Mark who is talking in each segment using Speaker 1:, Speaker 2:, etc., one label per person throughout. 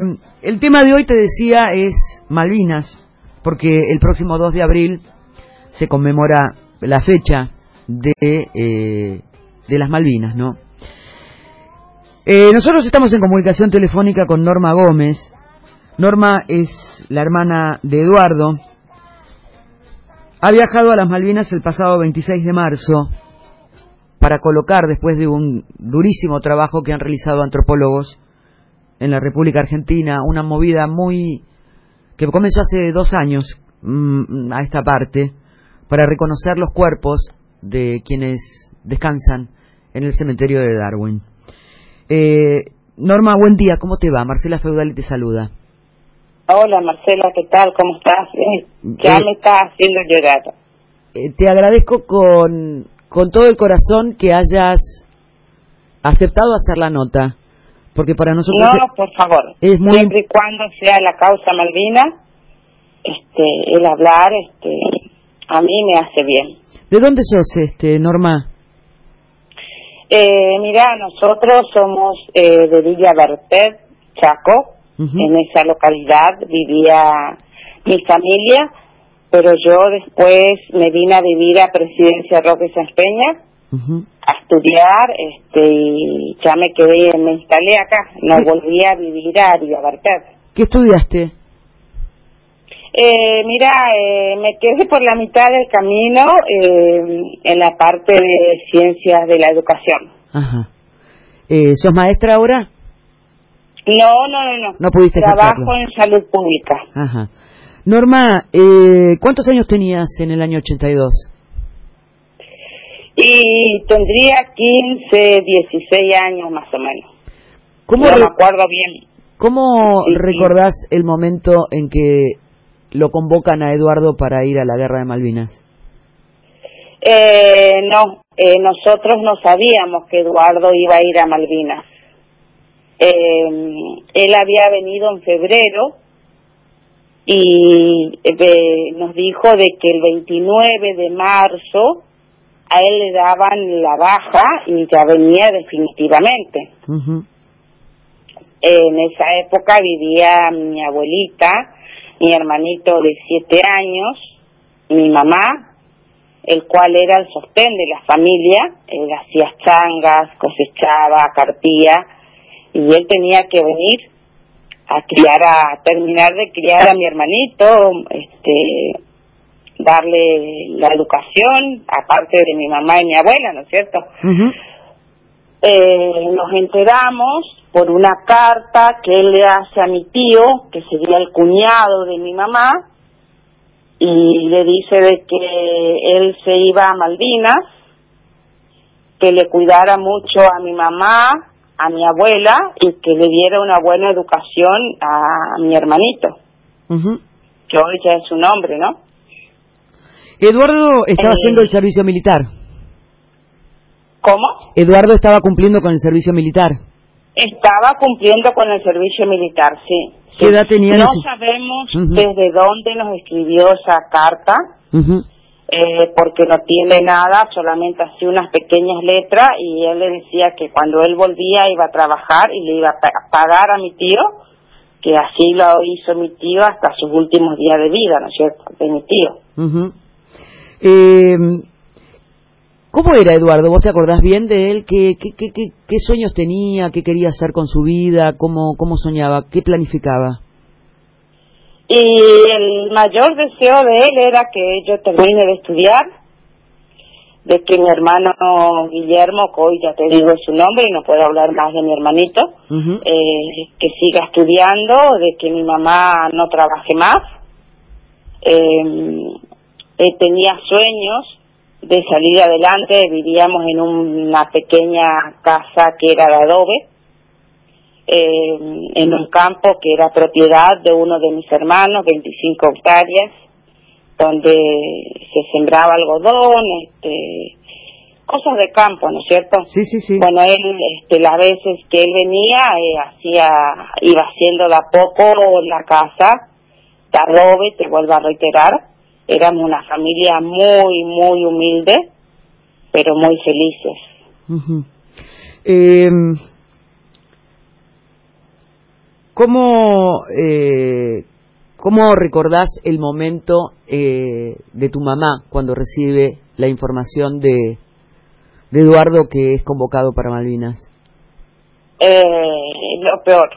Speaker 1: El tema de hoy, te decía, es Malvinas, porque el próximo 2 de abril se conmemora la fecha de las Malvinas, ¿no? Nosotros estamos en comunicación telefónica con Norma Gómez. Norma es la hermana de Eduardo. Ha viajado a las Malvinas el pasado 26 de marzo para colocar, después de un durísimo trabajo que han realizado antropólogos en la República Argentina, una movida que comenzó hace 2 años a esta parte, para reconocer los cuerpos de quienes descansan en el cementerio de Darwin. Norma, buen día, ¿cómo te va? Marcela Feudali te saluda.
Speaker 2: Hola Marcela, ¿qué tal? ¿Cómo estás? Ya me estás haciendo llorar.
Speaker 1: Te agradezco con todo el corazón que hayas aceptado hacer la nota, porque para nosotros
Speaker 2: por favor,
Speaker 1: es muy...
Speaker 2: siempre y cuando sea la causa Malvina, el hablar, a mí me hace bien.
Speaker 1: ¿De dónde sos, Norma?
Speaker 2: Mira, nosotros somos de Villa Bertet, Chaco. En esa localidad vivía mi familia, pero yo después me vine a vivir a Presidencia Roque Sáenz Peña a estudiar, y ya me instalé acá, no volví a vivir a Villa Bertet.
Speaker 1: ¿Qué estudiaste?
Speaker 2: Mira, me quedé por la mitad del camino en la parte de ciencias de la educación.
Speaker 1: Ajá. ¿Sos maestra ahora?
Speaker 2: No.
Speaker 1: No pudiste
Speaker 2: Trabajo en salud pública.
Speaker 1: Ajá. Norma, ¿cuántos años tenías en el año 82?
Speaker 2: Y tendría 15, 16 años más o menos.
Speaker 1: ¿Cómo
Speaker 2: no me acuerdo bien.
Speaker 1: ¿Cómo recordás el momento en que lo convocan a Eduardo para ir a la guerra de Malvinas?
Speaker 2: Nosotros no sabíamos que Eduardo iba a ir a Malvinas. Él había venido en febrero y nos dijo de que el 29 de marzo a él le daban la baja y ya venía definitivamente. En esa época vivía mi abuelita, mi hermanito de 7 años, mi mamá, el cual era el sostén de la familia. Él hacía changas, cosechaba, carpía, y él tenía que venir a terminar de criar a mi hermanito, darle la educación, aparte de mi mamá y mi abuela, ¿no es cierto? Nos enteramos por una carta que él le hace a mi tío, que sería el cuñado de mi mamá, y le dice de que él se iba a Malvinas, que le cuidara mucho a mi mamá, a mi abuela, y que le diera una buena educación a mi hermanito. Que hoy ya es su nombre, ¿no?
Speaker 1: Eduardo estaba haciendo el servicio militar.
Speaker 2: ¿Cómo?
Speaker 1: Eduardo estaba cumpliendo con el servicio militar.
Speaker 2: Estaba cumpliendo con el servicio militar, sí.
Speaker 1: ¿Qué edad tenía?
Speaker 2: No sabemos desde dónde nos escribió esa carta, porque no tiene nada, solamente así unas pequeñas letras, y él le decía que cuando él volvía iba a trabajar y le iba a pagar a mi tío, que así lo hizo mi tío hasta sus últimos días de vida, ¿no es cierto?, de mi tío.
Speaker 1: ¿Cómo era Eduardo? ¿Vos te acordás bien de él? ¿Qué sueños tenía? ¿Qué quería hacer con su vida? ¿Cómo soñaba? ¿Qué planificaba?
Speaker 2: Y el mayor deseo de él era que yo termine de estudiar, de que mi hermano Guillermo, que hoy ya te digo su nombre y no puedo hablar más de mi hermanito, que siga estudiando, de que mi mamá no trabaje más. Tenía sueños de salir adelante. Vivíamos en una pequeña casa que era de adobe, en un campo que era propiedad de uno de mis hermanos, 25 hectáreas, donde se sembraba algodón, cosas de campo, ¿no es cierto?
Speaker 1: Sí.
Speaker 2: Bueno, él, las veces que él venía, iba haciendo de a poco la casa de adobe, te vuelvo a reiterar. Éramos una familia muy, muy humilde, pero muy felices.
Speaker 1: ¿Cómo recordás el momento de tu mamá cuando recibe la información de Eduardo que es convocado para Malvinas?
Speaker 2: Lo peor.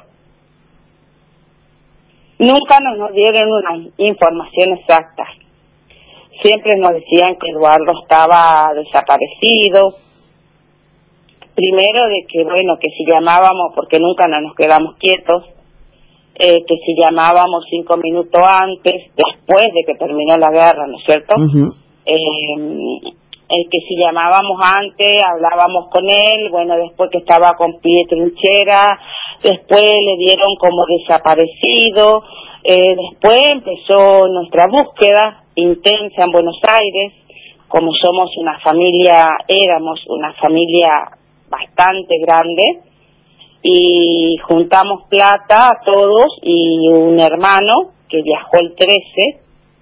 Speaker 2: Nunca nos dieron una información exacta. Siempre nos decían que Eduardo estaba desaparecido. Primero de que, bueno, que si llamábamos, porque nunca nos quedamos quietos, que si llamábamos 5 minutos antes, después de que terminó la guerra, ¿no es cierto?
Speaker 1: Uh-huh.
Speaker 2: Que si llamábamos antes, hablábamos con él, bueno, después que estaba con pie de trinchera, después le dieron como desaparecido, después empezó nuestra búsqueda intensa en Buenos Aires, como somos una familia, éramos una familia bastante grande, y juntamos plata a todos, y un hermano que viajó el 13,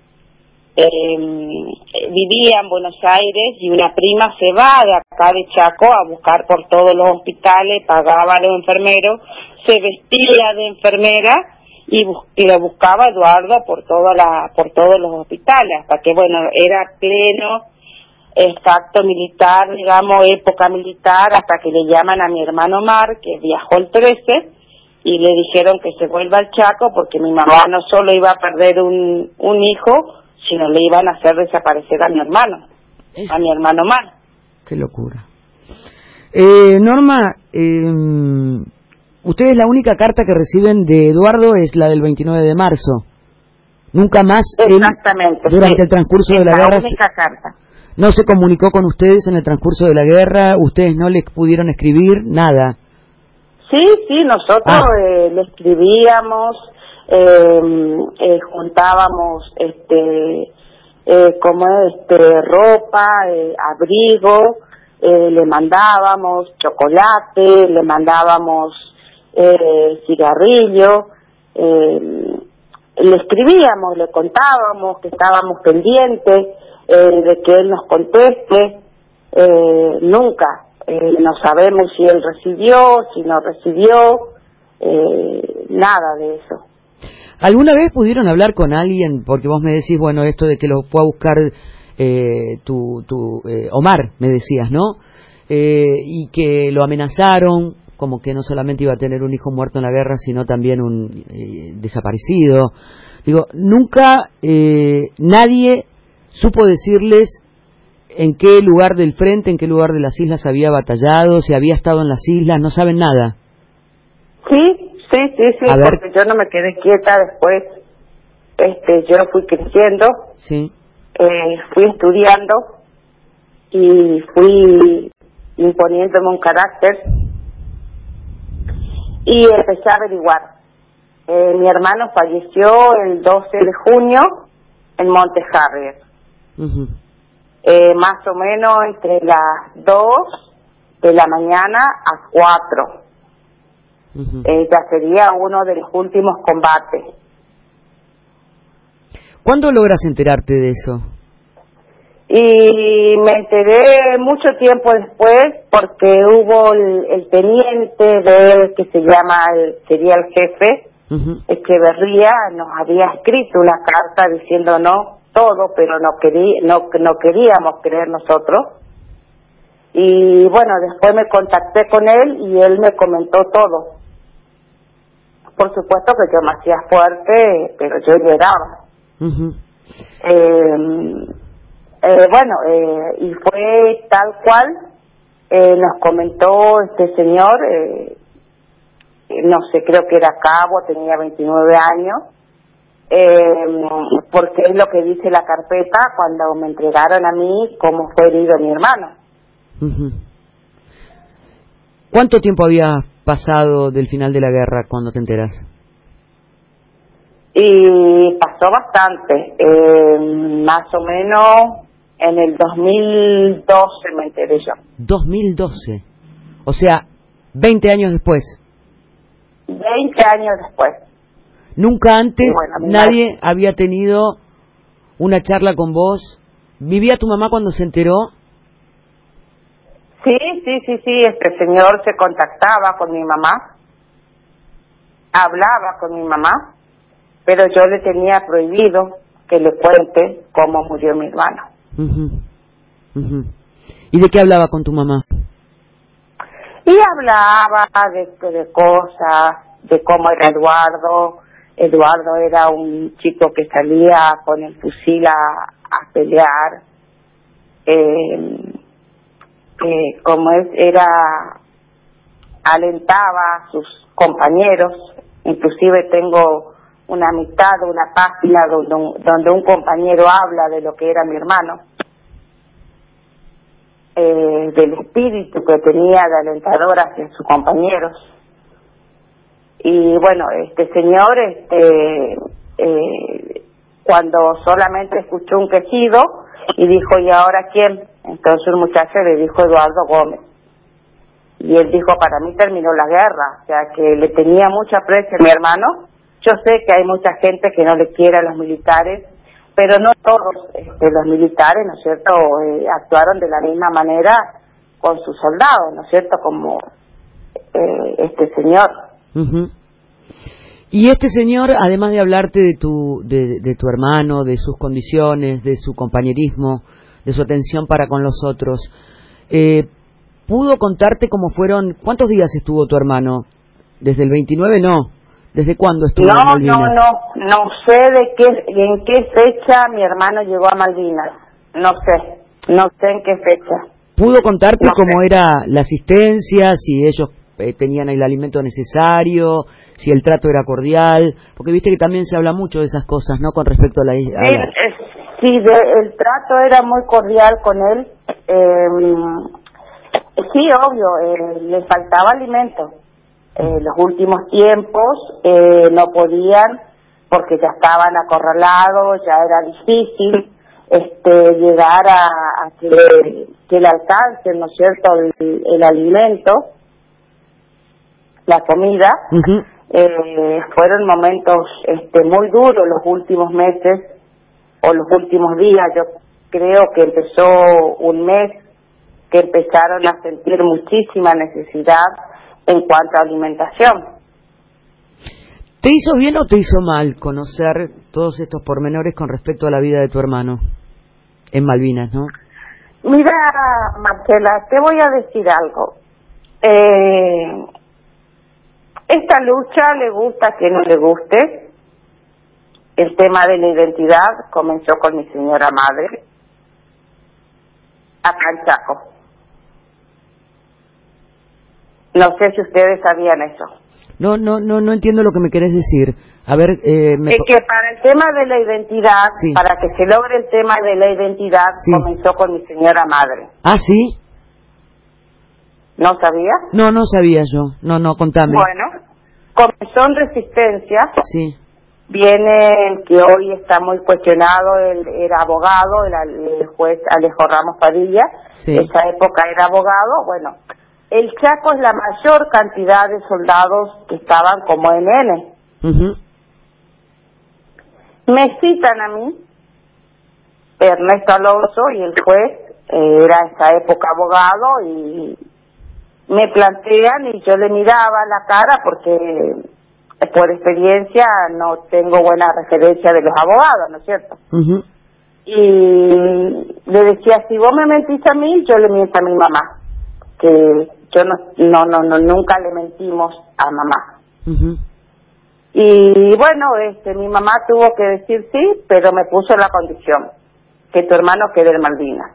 Speaker 2: vivía en Buenos Aires, y una prima se va de acá de Chaco a buscar por todos los hospitales, pagaba a los enfermeros, se vestía de enfermera y lo buscaba a Eduardo por todos los hospitales, hasta que, bueno, era pleno exacto militar, digamos, época militar, hasta que le llaman a mi hermano Omar, que viajó el 13, y le dijeron que se vuelva al Chaco porque mi mamá no solo iba a perder un hijo, sino le iban a hacer desaparecer a mi hermano Omar.
Speaker 1: Qué locura. Norma, ustedes la única carta que reciben de Eduardo es la del 29 de marzo. Nunca más.
Speaker 2: Exactamente.
Speaker 1: Durante el transcurso de la guerra.
Speaker 2: La única carta.
Speaker 1: ¿No se comunicó con ustedes en el transcurso de la guerra? ¿Ustedes no le pudieron escribir nada?
Speaker 2: Sí, nosotros le escribíamos, juntábamos ropa, abrigo, le mandábamos chocolate, le mandábamos cigarrillo, le escribíamos, le contábamos que estábamos pendientes de que él nos conteste. Nunca no sabemos si él recibió, si no recibió, nada de eso.
Speaker 1: ¿Alguna vez pudieron hablar con alguien? Porque vos me decís, bueno, esto de que lo fue a buscar Omar, me decías, ¿no? Y que lo amenazaron, como que no solamente iba a tener un hijo muerto en la guerra, sino también un desaparecido. Digo, nunca nadie supo decirles en qué lugar del frente, en qué lugar de las islas había batallado, si había estado en las islas, no saben nada.
Speaker 2: Sí, porque yo no me quedé quieta después. Yo fui creciendo,
Speaker 1: sí,
Speaker 2: fui estudiando y fui imponiéndome un carácter y empecé a averiguar. Mi hermano falleció el 12 de junio en Monte Harrier.
Speaker 1: Uh-huh.
Speaker 2: Más o menos entre las 2 de la mañana a 4. Uh-huh. Ya sería uno de los últimos combates.
Speaker 1: ¿Cuándo logras enterarte de eso?
Speaker 2: Y me enteré mucho tiempo después, porque hubo el teniente de él, que sería el jefe, uh-huh, Echeverría, nos había escrito una carta diciéndonos todo, pero no queríamos creer nosotros. Y bueno, después me contacté con él y él me comentó todo. Por supuesto que yo me hacía fuerte, pero yo lloraba.
Speaker 1: Uh-huh.
Speaker 2: Y fue tal cual nos comentó este señor, no sé, creo que era cabo, tenía 29 años, porque es lo que dice la carpeta cuando me entregaron a mí cómo fue herido mi hermano.
Speaker 1: Uh-huh. ¿Cuánto tiempo había pasado del final de la guerra cuando te enteras?
Speaker 2: Y pasó bastante, más o menos en el 2012 me enteré yo.
Speaker 1: 2012, o sea, 20 años después.
Speaker 2: 20 años después.
Speaker 1: Nunca antes nadie había tenido una charla con vos. ¿Vivía tu mamá cuando se enteró?
Speaker 2: Sí, este señor se contactaba con mi mamá hablaba con mi mamá, pero yo le tenía prohibido que le cuente cómo murió mi hermano.
Speaker 1: ¿Y de qué hablaba con tu mamá?
Speaker 2: Y hablaba de cosas, de cómo era Eduardo. Eduardo era un chico que salía con el fusil a pelear. Como alentaba a sus compañeros. Inclusive tengo una amistad, una página donde un compañero habla de lo que era mi hermano, del espíritu que tenía de alentador hacia sus compañeros. Y bueno, este señor, cuando solamente escuchó un quejido y dijo, ¿y ahora quién? Entonces el muchacho le dijo Eduardo Gómez. Y él dijo, para mí terminó la guerra, o sea que le tenía mucho aprecio a mi hermano. Yo sé que hay mucha gente que no le quiere a los militares, pero no todos los militares, ¿no es cierto?, actuaron de la misma manera con sus soldados, ¿no es cierto?, como este señor.
Speaker 1: Y este señor, además de hablarte de tu hermano, de sus condiciones, de su compañerismo, de su atención para con los otros, ¿pudo contarte cómo fueron? ¿Cuántos días estuvo tu hermano? ¿Desde el 29? No. ¿Desde cuándo estuvo en Malvinas?
Speaker 2: No sé en qué fecha mi hermano llegó a Malvinas. No sé en qué fecha.
Speaker 1: ¿Pudo contarte cómo era la asistencia, si ellos tenían el alimento necesario, si el trato era cordial? Porque viste que también se habla mucho de esas cosas, ¿no?, con respecto a la isla.
Speaker 2: Sí, el trato era muy cordial con él. Sí, obvio, le faltaba alimento. Los últimos tiempos no podían, porque ya estaban acorralados, ya era difícil llegar a que le alcancen, ¿no es cierto?, el alimento, la comida. Fueron momentos muy duros los últimos meses o los últimos días. Yo creo que empezó un mes que empezaron a sentir muchísima necesidad en cuanto a alimentación.
Speaker 1: ¿Te hizo bien o te hizo mal conocer todos estos pormenores con respecto a la vida de tu hermano en Malvinas, no?
Speaker 2: Mira, Marcela, te voy a decir algo. Esta lucha, le gusta que no le guste. El tema de la identidad comenzó con mi señora madre, acá en Chaco. No sé si ustedes sabían eso.
Speaker 1: No entiendo lo que me querés decir. A ver,
Speaker 2: Es que para el tema de la identidad,
Speaker 1: sí,
Speaker 2: para que se logre el tema de la identidad, sí, comenzó con mi señora madre.
Speaker 1: ¿Ah, sí?
Speaker 2: ¿No sabía?
Speaker 1: No sabía yo. No, contame.
Speaker 2: Bueno, comenzó en Resistencia.
Speaker 1: Sí.
Speaker 2: Viene el que hoy está muy cuestionado, era abogado, el juez Alejo Ramos Padilla.
Speaker 1: Sí.
Speaker 2: Esa época era abogado. Bueno, el Chaco es la mayor cantidad de soldados que estaban como NN. Me citan a mí, Ernesto Alonso, y el juez era en esa época abogado, y me plantean y yo le miraba la cara porque por experiencia no tengo buena referencia de los abogados, ¿no es cierto? Y le decía, si vos me mentís a mí, yo le miento a mi mamá, que yo nunca le mentimos a mamá. Y bueno, mi mamá tuvo que decir sí, pero me puso la condición, que tu hermano quede en Malvinas.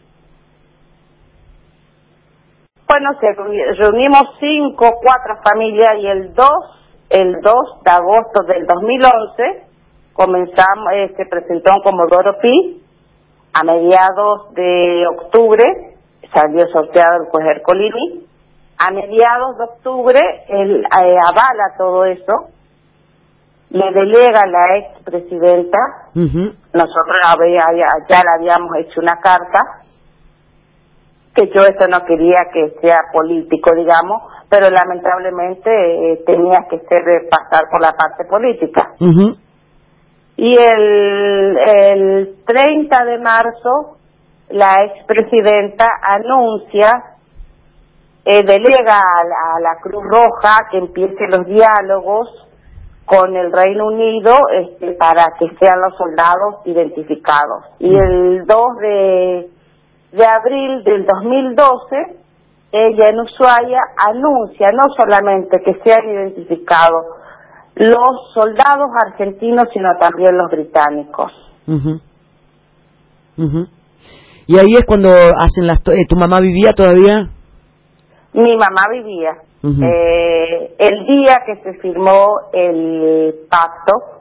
Speaker 2: Bueno, reunimos 4 familias, y el 2 de agosto del 2011 comenzamos, se presentó en Comodoro Pi. A mediados de octubre salió sorteado el juez Ercolini. A mediados de octubre él avala todo eso, le delega a la expresidenta. Nosotros ya le habíamos hecho una carta, que yo eso no quería que sea político, digamos, pero lamentablemente tenía que pasar por la parte política. Y el 30 de marzo la expresidenta anuncia, delega a la Cruz Roja que empiece los diálogos con el Reino Unido para que sean los soldados identificados. Y el 2 de abril del 2012, ella en Ushuaia anuncia no solamente que sean identificados los soldados argentinos, sino también los británicos.
Speaker 1: Uh-huh. Uh-huh. Y ahí es cuando hacen ¿tu mamá vivía todavía?
Speaker 2: Mi mamá vivía.
Speaker 1: Uh-huh.
Speaker 2: El día que se firmó el pacto,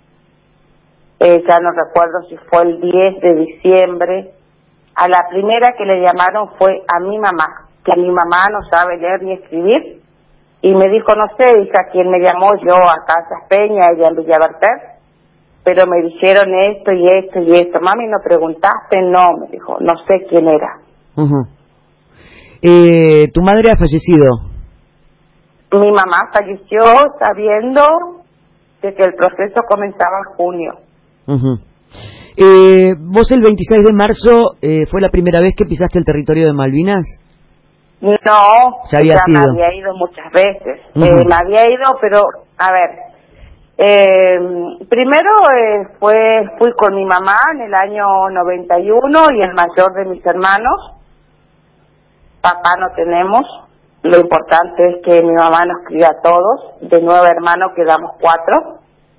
Speaker 2: ya no recuerdo si fue el 10 de diciembre, a la primera que le llamaron fue a mi mamá, que mi mamá no sabe leer ni escribir, y me dijo, no sé, hija, quién me llamó, yo a Casas Peña, ella en Villaberter, pero me dijeron esto y esto y esto. Mami, ¿no preguntaste? No, me dijo, no sé quién era.
Speaker 1: Uh-huh. ¿Tu madre ha fallecido?
Speaker 2: Mi mamá falleció sabiendo de que el proceso comenzaba en junio.
Speaker 1: Uh-huh. ¿Vos el 26 de marzo fue la primera vez que pisaste el territorio de Malvinas?
Speaker 2: No,
Speaker 1: ya me
Speaker 2: había ido muchas veces.
Speaker 1: Uh-huh.
Speaker 2: Me había ido, pero, a ver, primero fui con mi mamá en el año 91 y el mayor de mis hermanos. Papá no tenemos. Lo importante es que mi mamá nos crió a todos. De 9 hermanos quedamos 4.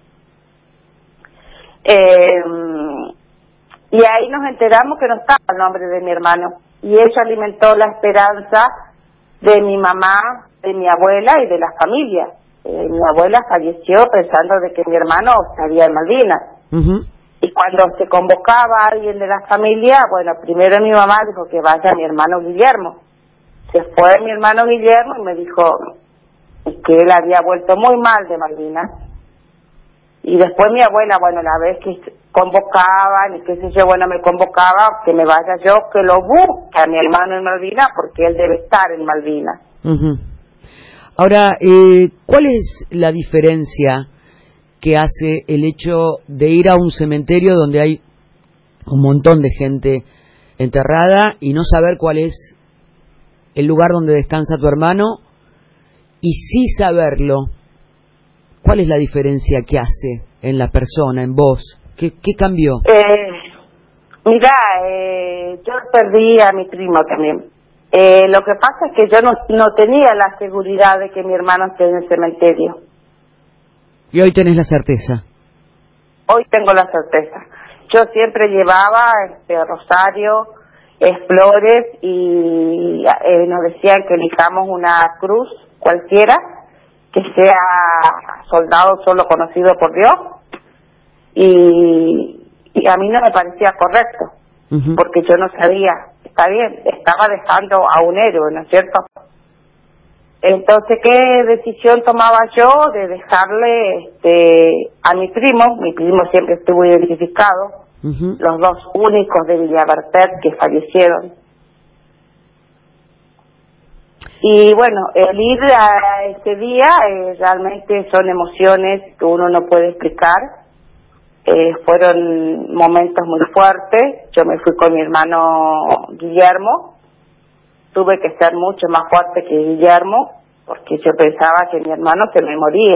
Speaker 2: Y ahí nos enteramos que no estaba el nombre de mi hermano. Y eso alimentó la esperanza de mi mamá, de mi abuela y de la familia. Mi abuela falleció pensando de que mi hermano estaría en Malvinas.
Speaker 1: Uh-huh.
Speaker 2: Y cuando se convocaba a alguien de la familia, bueno, primero mi mamá dijo que vaya mi hermano Guillermo. Se fue mi hermano Guillermo y me dijo que él había vuelto muy mal de Malvinas. Y después mi abuela, bueno, la vez que convocaban y qué sé yo, bueno, me convocaba que me vaya yo, que lo busque a mi hermano en Malvinas, porque él debe estar en Malvinas.
Speaker 1: Uh-huh. Ahora, ¿cuál es la diferencia que hace el hecho de ir a un cementerio donde hay un montón de gente enterrada y no saber cuál es el lugar donde descansa tu hermano, y sí saberlo? ¿Cuál es la diferencia que hace en la persona, en vos? ¿Qué cambió?
Speaker 2: Mira, yo perdí a mi primo también. Lo que pasa es que yo no tenía la seguridad de que mi hermano esté en el cementerio.
Speaker 1: Y hoy tenés la certeza.
Speaker 2: Hoy tengo la certeza. Yo siempre llevaba rosario, flores, y nos decían que elijamos una cruz cualquiera, que sea soldado solo conocido por Dios, y a mí no me parecía correcto, uh-huh, porque yo no sabía, está bien, estaba dejando a un héroe, ¿no es cierto? Entonces, ¿qué decisión tomaba yo de dejarle a mi primo siempre estuvo identificado, uh-huh, los 2 únicos de Villaberter que fallecieron? Y bueno, el ir a ese día realmente son emociones que uno no puede explicar. Fueron momentos muy fuertes. Yo me fui con mi hermano Guillermo. Tuve que ser mucho más fuerte que Guillermo, porque yo pensaba que mi hermano se me moría.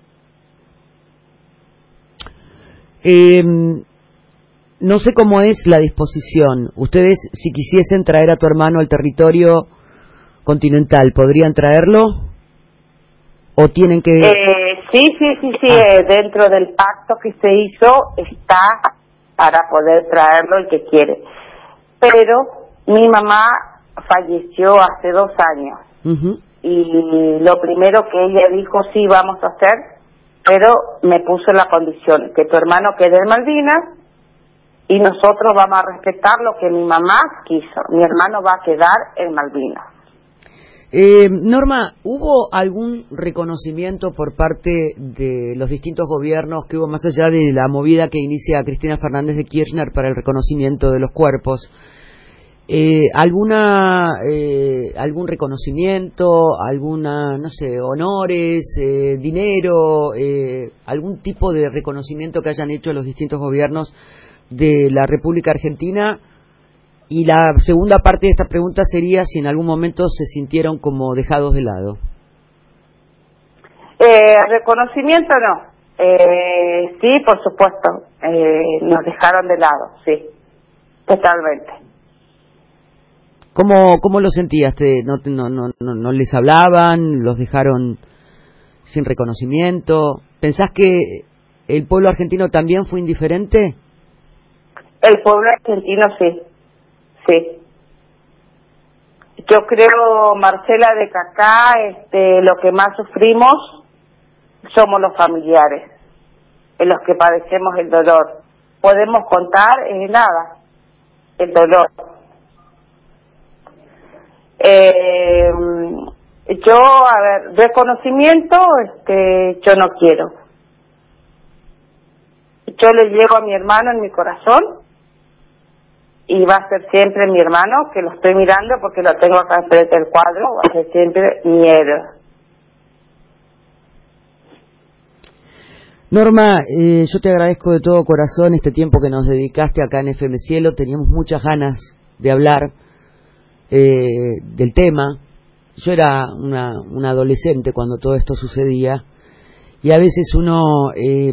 Speaker 1: No sé cómo es la disposición. Ustedes, si quisiesen traer a tu hermano al territorio continental, ¿podrían traerlo? ¿O tienen que...?
Speaker 2: Sí, dentro del pacto que se hizo está para poder traerlo el que quiere. Pero mi mamá falleció hace 2 años. Uh-huh. Y lo primero que ella dijo, sí, vamos a hacer, pero me puso la condición, que tu hermano quede en Malvinas y nosotros vamos a respetar lo que mi mamá quiso. Mi hermano va a quedar en Malvinas.
Speaker 1: Norma, ¿hubo algún reconocimiento por parte de los distintos gobiernos que hubo más allá de la movida que inicia Cristina Fernández de Kirchner para el reconocimiento de los cuerpos? ¿Algún reconocimiento, no sé, honores, dinero, algún tipo de reconocimiento que hayan hecho los distintos gobiernos de la República Argentina? Y la segunda parte de esta pregunta sería si en algún momento se sintieron como dejados de lado.
Speaker 2: Reconocimiento no. Sí, por supuesto. Nos dejaron de lado, sí, totalmente.
Speaker 1: ¿Cómo lo sentías? ¿No les hablaban? ¿Los dejaron sin reconocimiento? ¿Pensás que el pueblo argentino también fue indiferente?
Speaker 2: El pueblo argentino sí, sí. Yo creo, Marcela, de que acá lo que más sufrimos somos los familiares, en los que padecemos el dolor. Podemos contar nada, el dolor. Yo, a ver, reconocimiento, yo no quiero. Yo le llevo a mi hermano en mi corazón y va a ser siempre mi hermano, que lo estoy mirando porque lo tengo acá enfrente del cuadro, va a ser siempre mi héroe.
Speaker 1: Norma, yo te agradezco de todo corazón este tiempo que nos dedicaste acá en FM Cielo. Teníamos muchas ganas de hablar del tema. Yo era una adolescente cuando todo esto sucedía y a veces uno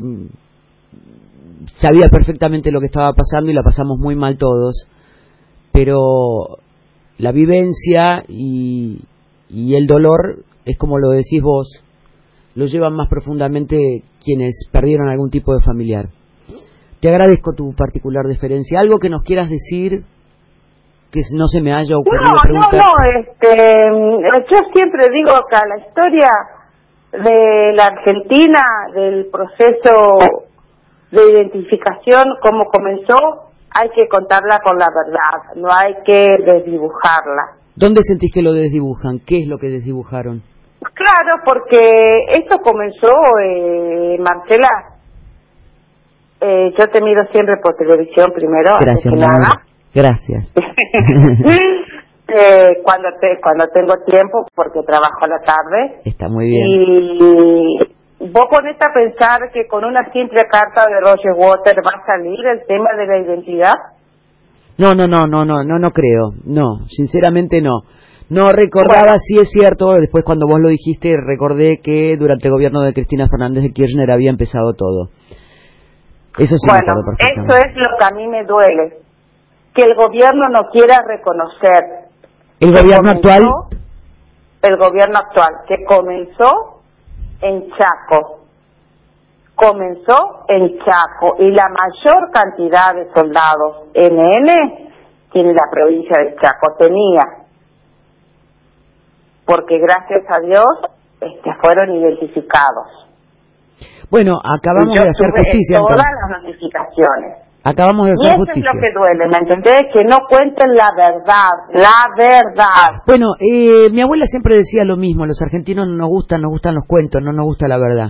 Speaker 1: sabía perfectamente lo que estaba pasando y la pasamos muy mal todos, pero la vivencia y el dolor, es como lo decís vos, lo llevan más profundamente quienes perdieron algún tipo de familiar. Te agradezco tu particular deferencia. ¿Algo que nos quieras decir que no se me haya ocurrido preguntar?
Speaker 2: Yo siempre digo que la historia de la Argentina, del proceso de identificación, cómo comenzó, hay que contarla con la verdad, no hay que desdibujarla.
Speaker 1: ¿Dónde sentís que lo desdibujan? ¿Qué es lo que desdibujaron?
Speaker 2: Claro, porque esto comenzó, Marcela, yo te miro siempre por televisión primero,
Speaker 1: gracias,
Speaker 2: antes que nada.
Speaker 1: Gracias.
Speaker 2: Cuando tengo tiempo, porque trabajo a la tarde.
Speaker 1: Está muy bien.
Speaker 2: Y vos ponés a pensar que con una simple carta de Roger Waters va a salir el tema de la identidad.
Speaker 1: No creo. No, sinceramente no. No recordaba, bueno. Sí es cierto, después cuando vos lo dijiste recordé que durante el gobierno de Cristina Fernández de Kirchner había empezado todo. Eso sí,
Speaker 2: bueno, eso es lo que a mí me duele, que el gobierno no quiera reconocer.
Speaker 1: ¿El gobierno actual?
Speaker 2: El gobierno actual, que comenzó en Chaco. Comenzó en Chaco y la mayor cantidad de soldados NN tiene la provincia de Chaco, tenía. Porque gracias a Dios fueron identificados.
Speaker 1: Bueno, acabamos de hacer justicia.
Speaker 2: Todas las notificaciones.
Speaker 1: Acabamos de hacer justicia.
Speaker 2: Y eso es lo que duele, ¿me entendés? Que no cuenten la verdad.
Speaker 1: Bueno, mi abuela siempre decía lo mismo, los argentinos nos gustan los cuentos, no nos gusta la verdad.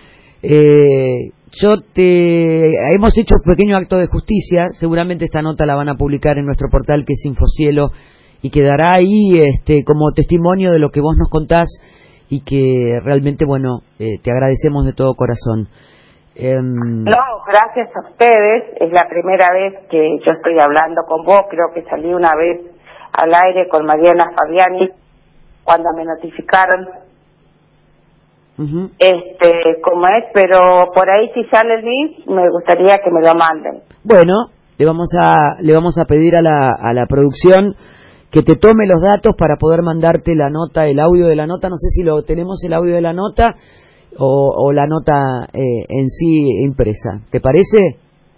Speaker 1: Hemos hecho un pequeño acto de justicia, seguramente esta nota la van a publicar en nuestro portal que es Infocielo y quedará ahí como testimonio de lo que vos nos contás y que realmente, bueno, te agradecemos de todo corazón.
Speaker 2: No, gracias a ustedes, es la primera vez que yo estoy hablando con vos, creo que salí una vez al aire con Mariana Fabiani cuando me notificaron. Como es, pero por ahí si sale el link me gustaría que me lo manden.
Speaker 1: Bueno, le vamos a pedir a la producción que te tome los datos para poder mandarte la nota, el audio de la nota. No sé si tenemos el audio de la nota o la nota en sí impresa. ¿Te parece?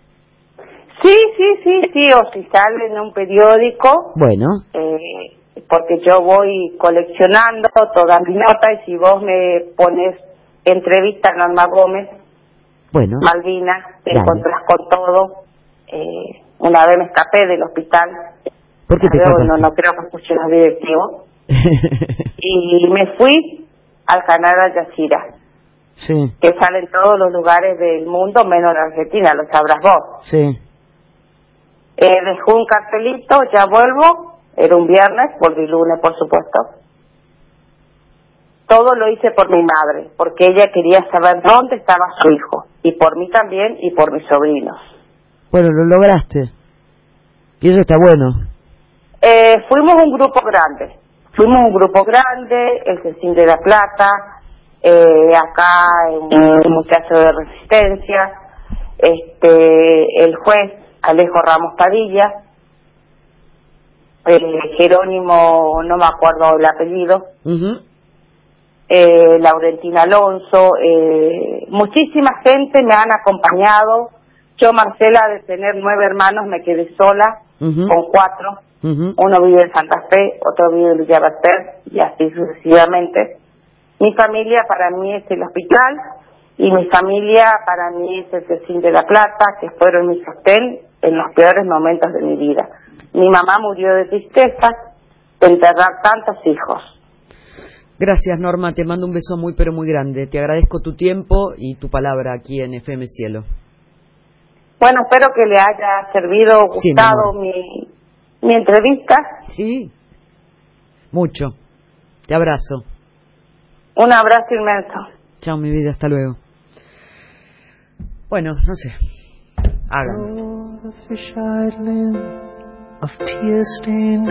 Speaker 2: Sí, o si sale en un periódico.
Speaker 1: Bueno.
Speaker 2: Porque yo voy coleccionando todas mis notas y si vos me pones entrevista a Norma Gómez,
Speaker 1: bueno,
Speaker 2: Malvina, te encontrás con todo. Una vez me escapé del hospital.
Speaker 1: ¿Por qué te
Speaker 2: no creo que escuchen los directivos. Y me fui al canal Al Jazeera,
Speaker 1: sí,
Speaker 2: que sale en todos los lugares del mundo menos la Argentina, lo sabrás vos.
Speaker 1: Sí.
Speaker 2: Dejó un cartelito, ya vuelvo. Era un viernes, volví lunes, por supuesto. Todo lo hice por mi madre, porque ella quería saber dónde estaba su hijo. Y por mí también, y por mis sobrinos.
Speaker 1: Bueno, lo lograste. Y eso está bueno.
Speaker 2: Fuimos un grupo grande, el Cecín de La Plata, acá en el muchacho de Resistencia, el juez Alejo Ramos Padilla, Jerónimo, no me acuerdo el apellido, Laurentina Alonso, muchísima gente me han acompañado. Yo, Marcela, de tener 9 hermanos, me quedé sola con 4. Uno vive en Santa Fe, otro vive en Villa Berter, y así sucesivamente. Mi familia para mí es el hospital, y mi familia para mí es el Cecín de la Plata, que fueron mi sostén en los peores momentos de mi vida. Mi mamá murió de tristeza de enterrar tantos hijos.
Speaker 1: Gracias, Norma, te mando un beso muy pero muy grande. Te agradezco tu tiempo y tu palabra aquí en FM Cielo.
Speaker 2: Bueno, espero que le haya servido, gustado mi entrevista.
Speaker 1: Sí, mucho. Te abrazo.
Speaker 2: Un abrazo inmenso.
Speaker 1: Chao, mi vida, hasta luego. Bueno, no sé. Hagan.
Speaker 3: Of tear-stained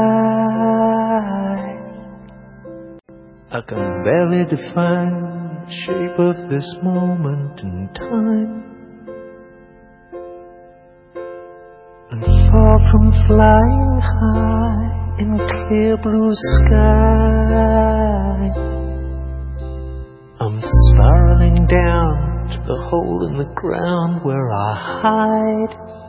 Speaker 3: eyes, I can barely define the shape of this moment in time. And far from flying high in clear blue skies, I'm spiraling down to the hole in the ground where I hide.